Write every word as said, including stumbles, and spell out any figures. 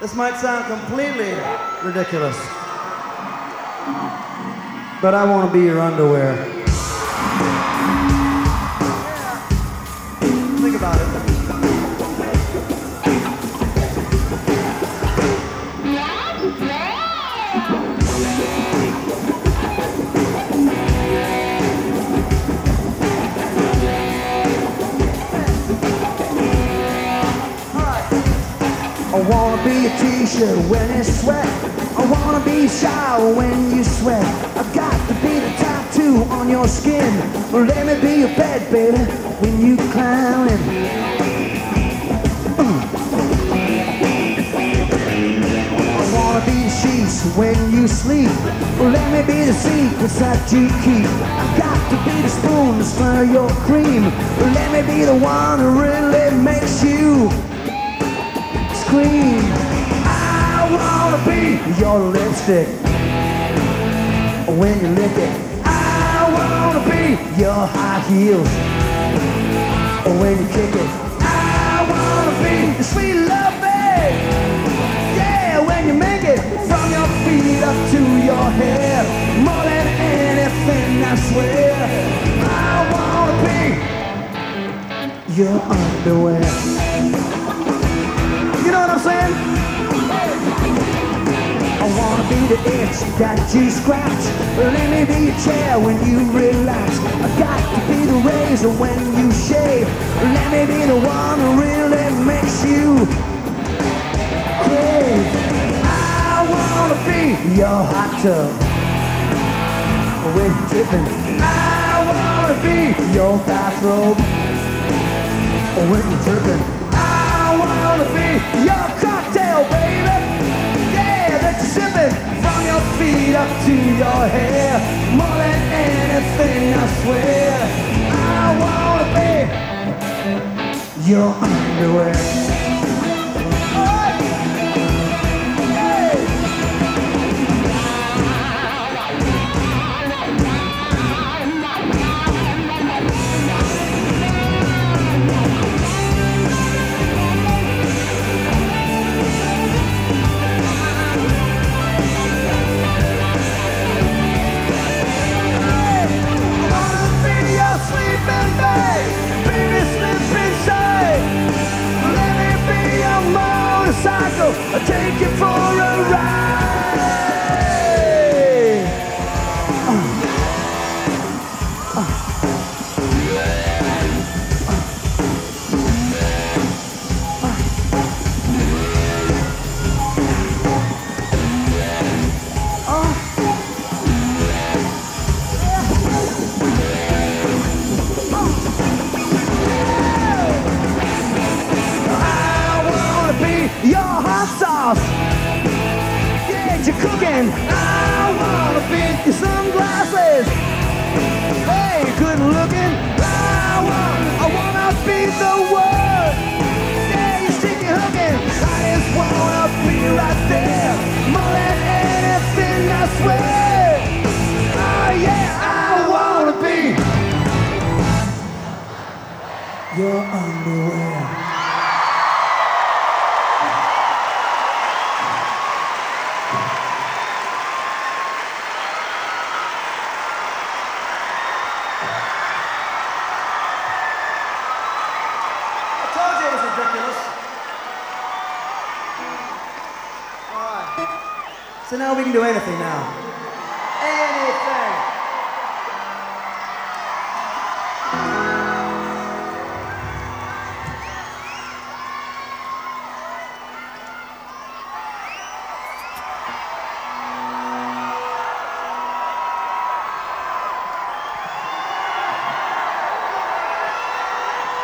This might sound completely ridiculous, but I want to be your underwear. Think about it. I wanna be a t-shirt when it's sweat. I wanna be a shower when you sweat. I've got to be the tattoo on your skin. Let me be your bed, baby, when you clowning. Uh. I wanna be the sheets when you sleep. Let me be the secrets that you keep. I've got to be the spoon to stir your cream. Let me be the one who really makes you scream. I wanna be your lipstick when you lick it. I wanna be your high heels when you kick it. I wanna be your sweet love, babe. Yeah, when you make it from your feet up to your hair. More than anything, I swear. I wanna be your underwear. You know what I'm saying? I wanna be the itch that you scratch. Let me be your chair when you relax. I got to be the razor when you shave. Let me be the one who really makes you crave. I wanna be your hot tub when you're dripping. I wanna be your bathrobe when you're dripping. I wanna be your cocktail, baby. Yeah, that you're sipping from your feet up to your hair. More than anything, I swear. I wanna be your underwear. I'll take you for a ride. Uh, uh, uh, I wanna be your hot sauce. Yeah, you're cooking. I wanna be your sunglasses. Hey, good looking. I want, I wanna be the one. Yeah, you're sticky hooking. I just wanna be right there. More than anything, I swear. Oh yeah, I wanna be your underwear. So now we can do anything now.